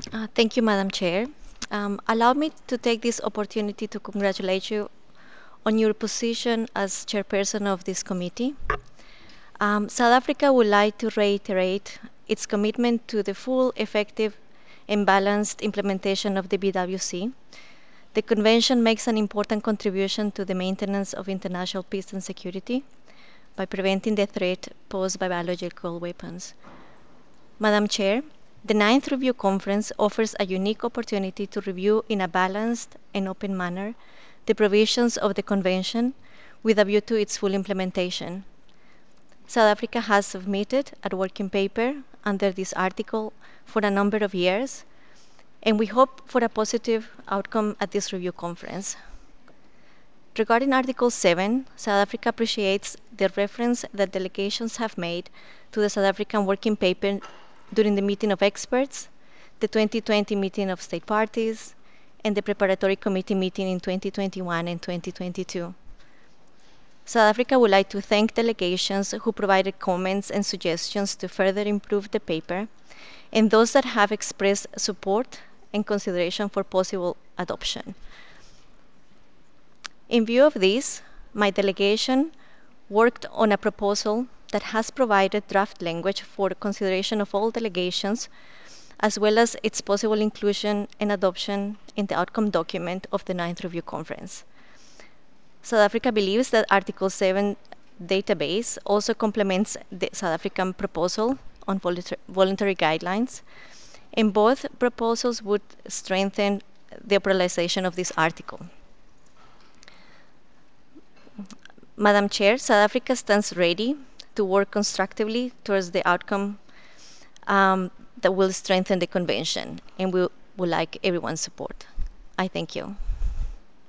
Thank you, Madam Chair. Allow me to take this opportunity to congratulate you on your position as chairperson of this committee. South Africa would like to reiterate its commitment to the full, effective, and balanced implementation of the BWC. The Convention makes an important contribution to the maintenance of international peace and security by preventing the threat posed by biological weapons. Madam Chair, the Ninth Review Conference offers a unique opportunity to review in a balanced and open manner the provisions of the Convention with a view to its full implementation. South Africa has submitted a working paper under this article for a number of years, and we hope for a positive outcome at this review conference. Regarding Article 7, South Africa appreciates the reference that delegations have made to the South African working paper during the meeting of experts, the 2020 meeting of state parties, and the preparatory committee meeting in 2021 and 2022. South Africa would like to thank delegations who provided comments and suggestions to further improve the paper, and those that have expressed support and consideration for possible adoption. In view of this, my delegation worked on a proposal that has provided draft language for consideration of all delegations, as well as its possible inclusion and adoption in the outcome document of the Ninth Review Conference. South Africa believes that Article 7 database also complements the South African proposal on voluntary guidelines, and both proposals would strengthen the operationalization of this article. Madam Chair, South Africa stands ready to work constructively towards the outcome that will strengthen the convention, and we would like everyone's support. I thank you.